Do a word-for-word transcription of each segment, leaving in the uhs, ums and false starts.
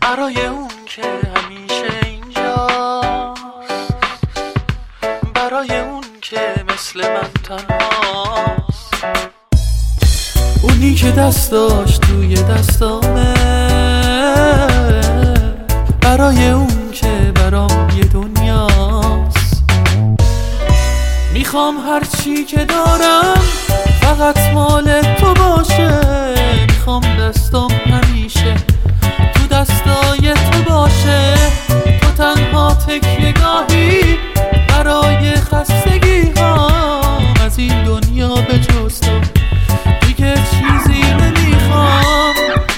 برای اون که همیشه اینجاست، برای اون که مثل من تنهاست، اونی که دستاش توی دستامه، برای اون که برام یه دنیاست. میخوام هرچی که دارم فقط مال تو باشه، میخوام دستام همیشه تو دستای تو باشه. تو تنها تکیه‌گاهی برای خستگی هام، از این دنیا به جز تو دیگه چیزی نمیخوام.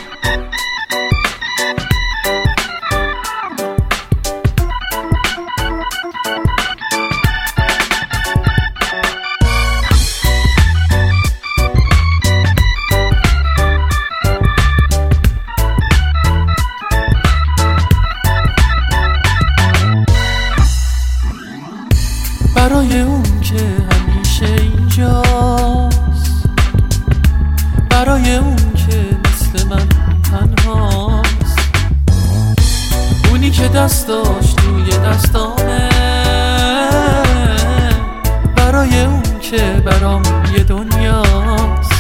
برای اون که همیشه اینجاست، برای اون که مثل من تنهاست، اونی که دستاش توی دستامه، برای اون که برام یه دنیاست.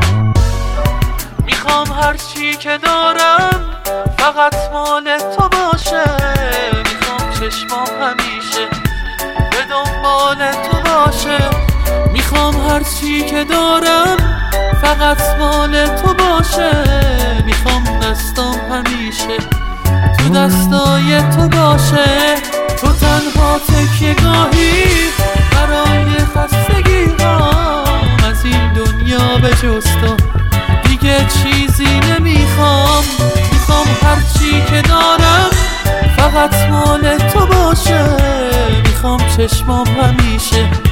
میخوام هرچی که دارم فقط مال تو باشه، میخوام چشمام همیشه به دنبال تو باشه. میخوام هرچی که دارم فقط مال تو باشه، میخوام دستام همیشه تو دستای تو باشه. تو تنها تکیه‌گاهی برای خستگی هام، از این دنیا به جز تو دیگه چیزی نمیخوام. میخوام هرچی که دارم فقط مال تو باشه، میخوام چشمام همیشه